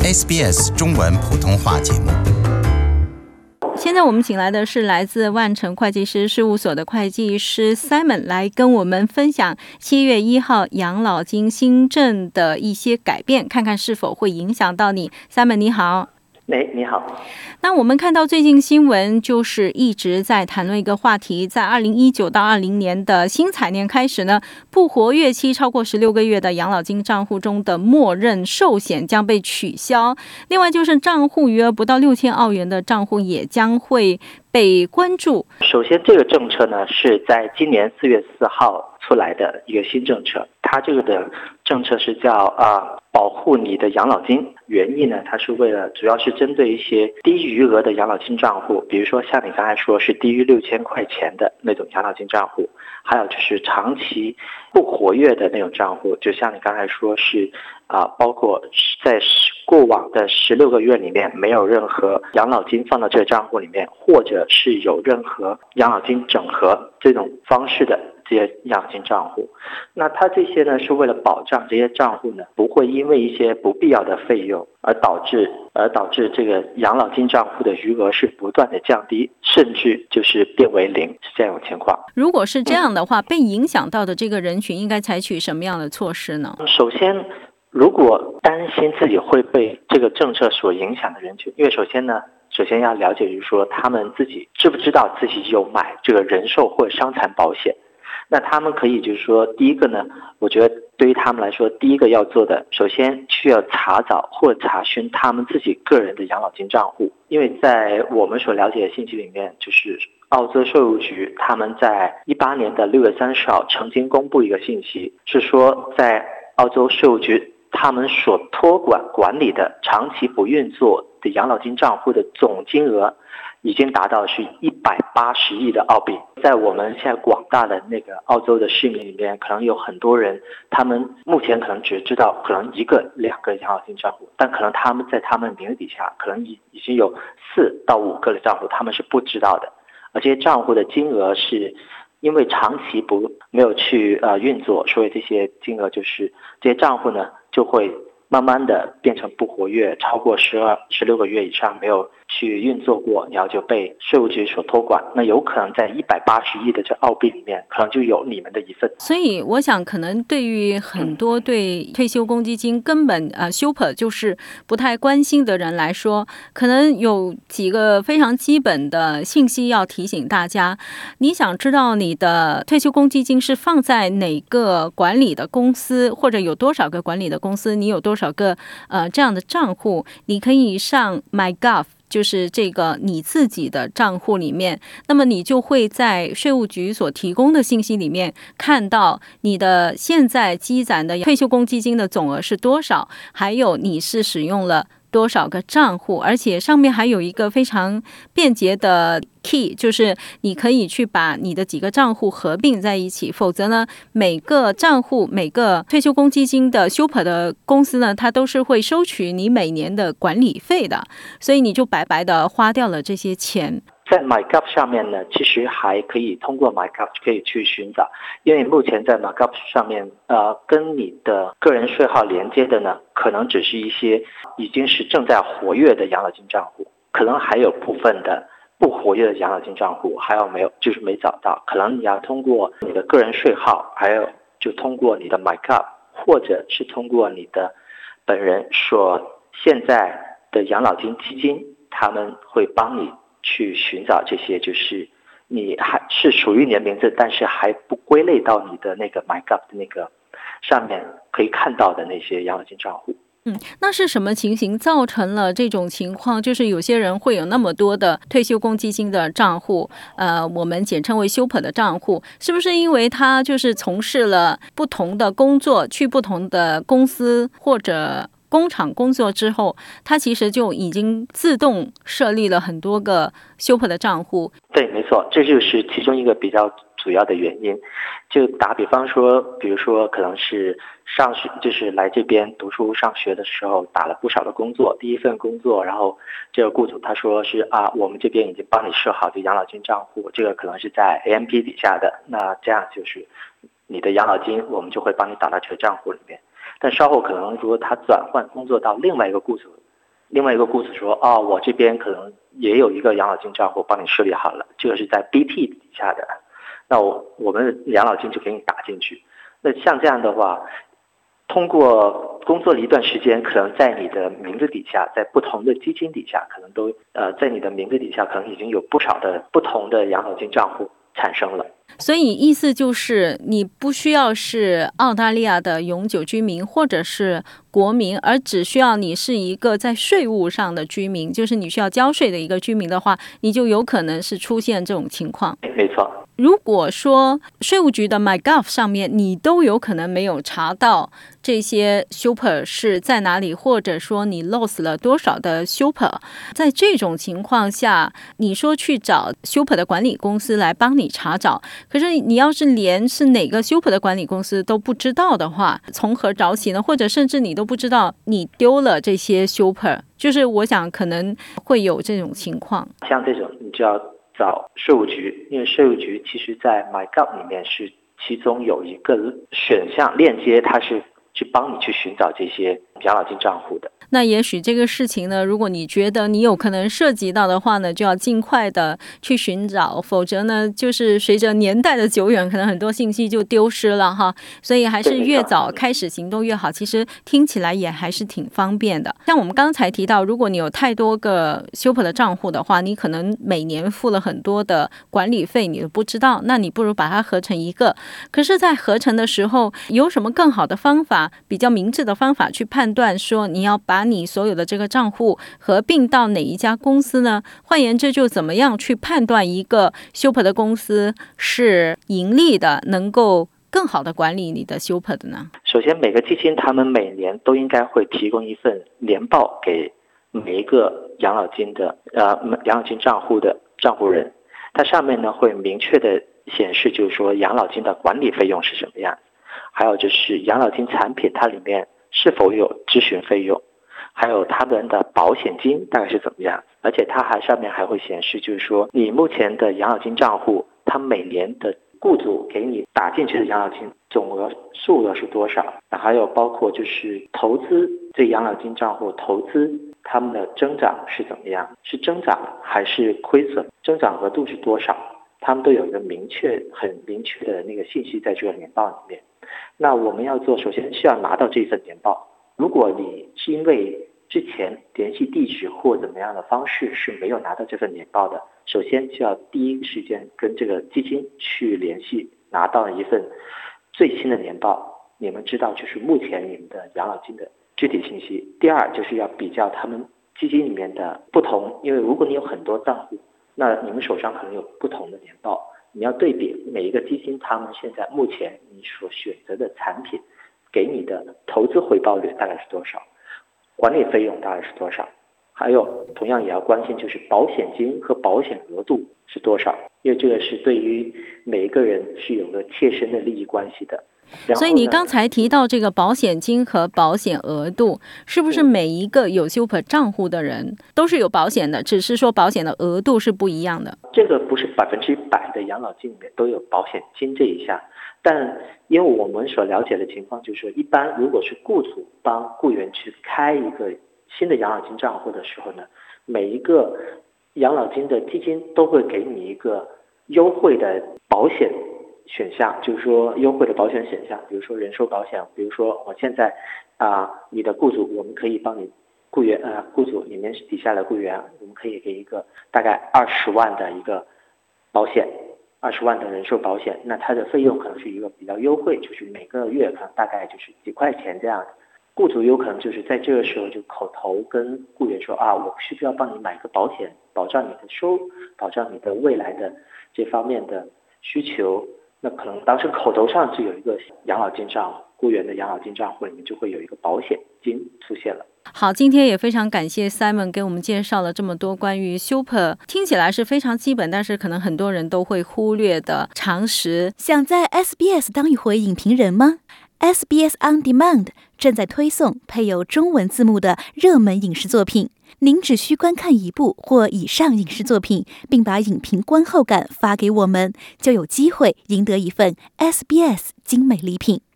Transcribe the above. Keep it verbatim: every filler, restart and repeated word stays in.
S B S 中文普通话节目。 现在我们请来的是来自万成会计师事务所的会计师 Simon 来跟我们分享七月一号养老金新政的一些改变，看看是否会影响到你。 Simon 你好。 哎，你好。 那我们看到最近新闻就是一直在谈论一个话题，在二零一九到二零年的新财年开始呢，不活跃期超过十六个月的养老金账户中的默认寿险将被取消。另外就是账户余额不到六千澳元的账户也将会被关注。 首先这个政策呢是在今年四月四号出来的一个新政策，它这个的政策是叫啊保护你的养老金。原意呢，它是为了主要是针对一些低余额的养老金账户，比如说像你刚才说是低于六千块钱的那种养老金账户，还有就是长期不活跃的那种账户，就像你刚才说是啊，包括在过往的十六个月里面没有任何养老金放到这个账户里面，或者是有任何养老金整合这种方式的这些养老金账户。那它这些呢是为了保障这些账户呢不会因为一些不必要的费用而导致而导致这个养老金账户的余额是不断的降低，甚至就是变为零，是这样的情况。 如果是这样的话，被影响到的这个人群应该采取什么样的措施呢？ 首先，如果担心自己会被这个政策所影响的人群，因为首先呢首先要了解就是说他们自己知不知道自己有买这个人寿或者伤残保险。那他们可以就是说，第一个呢，我觉得对于他们来说，第一个要做的，首先需要查找或查询他们自己个人的养老金账户。因为在我们所了解的信息里面，就是澳洲税务局他们在一八年的六月三十号曾经公布一个信息，是说在澳洲税务局他们所托管管理的长期不运作的养老金账户的总金额已经达到是一百八十亿的澳币。在我们现在广大的那个澳洲的市民里面，可能有很多人他们目前可能只知道可能一个两个养老金账户，但可能他们在他们名字底下可能已已经有四到五个的账户他们是不知道的。而这些账户的金额是因为长期不没有去呃运作，所以这些金额就是这些账户呢就会慢慢的变成不活跃，超过十二、十六个月以上没有去运作过，然后就被税务局所托管。那有可能在一百八十亿的这澳币里面，可能就有你们的一份。 所以我想，可能对于很多对退休公积金根本呃 super 就是不太关心的人来说，可能有几个非常基本的信息要提醒大家。你想知道你的退休公积金是放在哪个管理的公司，或者有多少个管理的公司，你有多少个呃这样的账户，你可以上 MyGov，就是这个你自己的账户里面，那么你就会在税务局所提供的信息里面看到你的现在积攒的退休公积金的总额是多少，还有你是使用了多少个账户，而且上面还有一个非常便捷的 key， 就是你可以去把你的几个账户合并在一起，否则呢每个账户每个退休公积金的 super 的公司呢，它都是会收取你每年的管理费的，所以你就白白的花掉了这些钱。 在 MyGov 上面呢，其实还可以通过 MyGov 可以去寻找，因为目前在 MyGov 上面，呃，跟你的个人税号连接的呢，可能只是一些已经是正在活跃的养老金账户，可能还有部分的不活跃的养老金账户还有没有，就是没找到，可能你要通过你的个人税号，还有就通过你的 MyGov， 或者是通过你的本人所现在的养老金基金，他们会帮你去寻找这些，就是你还是属于你的名字，但是还不归类到你的那个 MyGov 的那个上面可以看到的那些养老金账户。 嗯，那是什么情形造成了这种情况？就是有些人会有那么多的退休公积金的账户，呃，我们简称为 super 的账户，是不是因为他就是从事了不同的工作，去不同的公司或者工厂工作之后，它其实就已经自动设立了很多个 super 的账户？ 对，没错，这就是其中一个比较主要的原因。就打比方说，比如说可能是上学，就是来这边读书上学的时候打了不少的工作，第一份工作，然后这个雇主他说是啊，我们这边已经帮你设好这养老金账户，这个可能是在 A M P 底下的，那这样就是你的养老金我们就会帮你打到这个账户里面。但稍后可能如果他转换工作到另外一个雇主另外一个雇主说，哦，我这边可能也有一个养老金账户帮你设立好了，这个是在 B T 底下的，那我我们的养老金就给你打进去。那像这样的话，通过工作了一段时间，可能在你的名字底下，在不同的基金底下，可能都呃在你的名字底下，可能已经有不少的不同的养老金账户产生了。 所以意思就是你不需要是澳大利亚的永久居民或者是国民，而只需要你是一个在税务上的居民，就是你需要交税的一个居民的话，你就有可能是出现这种情况。 没错。 如果说税务局的 MyGov 上面你都有可能没有查到这些 Super 是在哪里，或者说你 lost 了多少的 Super， 在这种情况下，你说去找 Super 的管理公司来帮你查找，可是你要是连是哪个 Super 的管理公司都不知道的话，从何找起呢？或者甚至你都不知道你丢了这些 Super， 就是我想可能会有这种情况。 像这种你就要找税务局，因为税务局其实在 MyGov 里面是其中有一个选项链接，它是去帮你去寻找这些养老金账户的。 那也许这个事情呢，如果你觉得你有可能涉及到的话呢，就要尽快的去寻找，否则呢，就是随着年代的久远，可能很多信息就丢失了哈。所以还是越早开始行动越好。其实听起来也还是挺方便的。像我们刚才提到，如果你有太多个 Super 的账户的话，你可能每年付了很多的管理费，你都不知道，那你不如把它合成一个。可是在合成的时候，有什么更好的方法，比较明智的方法去判断说你要把把你所有的这个账户合并到哪一家公司呢？换言之，就怎么样去判断一个 Super 的公司是盈利的，能够更好的管理你的 Super 的呢？ 首先，每个基金他们每年都应该会提供一份年报给每一个养老金的呃养老金账户的账户人，它上面呢会明确的显示，就是说养老金的管理费用是什么样，还有就是养老金产品它里面是否有咨询费用，还有他们的保险金大概是怎么样，而且它还上面还会显示，就是说你目前的养老金账户，它每年的雇主给你打进去的养老金总额数额是多少，还有包括就是投资这养老金账户投资他们的增长是怎么样，是增长还是亏损，增长额度是多少，他们都有一个明确很明确的那个信息在这个年报里面。那我们要做，首先是要拿到这份年报。如果你是因为之前联系地址或怎么样的方式是没有拿到这份年报的，首先就要第一时间跟这个基金去联系，拿到一份最新的年报，你们知道就是目前你们的养老金的具体信息。第二就是要比较他们基金里面的不同，因为如果你有很多账户，那你们手上可能有不同的年报，你要对比每一个基金他们现在目前你所选择的产品给你的投资回报率大概是多少，管理费用大概是多少，还有同样也要关心就是保险金和保险额度是多少，因为这个是对于每一个人是有个切身的利益关系的。 所以你刚才提到这个保险金和保险额度，是不是每一个有 Super 账户的人都是有保险的，只是说保险的额度是不一样的？ 这个不是百分之百的养老金里面都有保险金这一项，但因为我们所了解的情况就是说，一般如果是雇主帮雇员去开一个新的养老金账户的时候呢，每一个养老金的基金都会给你一个优惠的保险选项，就是说优惠的保险选项，比如说人寿保险，比如说我现在啊、呃，你的雇主我们可以帮你雇员呃雇主里面底下的雇员，我们可以给一个大概二十万的一个保险，二十万的人寿保险，那它的费用可能是一个比较优惠，就是每个月可能大概就是几块钱这样的。雇主有可能就是在这个时候就口头跟雇员说啊，我需不需要帮你买个保险，保障你的收入，保障你的未来的这方面的需求。那可能当时口头上就有一个养老金账户，雇员的养老金账户里面就会有一个保险金出现了。 好，今天也非常感谢 Simon 给我们介绍了这么多关于 Super 听起来是非常基本，但是可能很多人都会忽略的常识。 想在 S B S 当一回影评人吗？ S B S On Demand 正在推送配有中文字幕的热门影视作品，您只需观看一部或以上影视作品，并把影评观后感发给我们，就有机会赢得一份 S B S 精美礼品。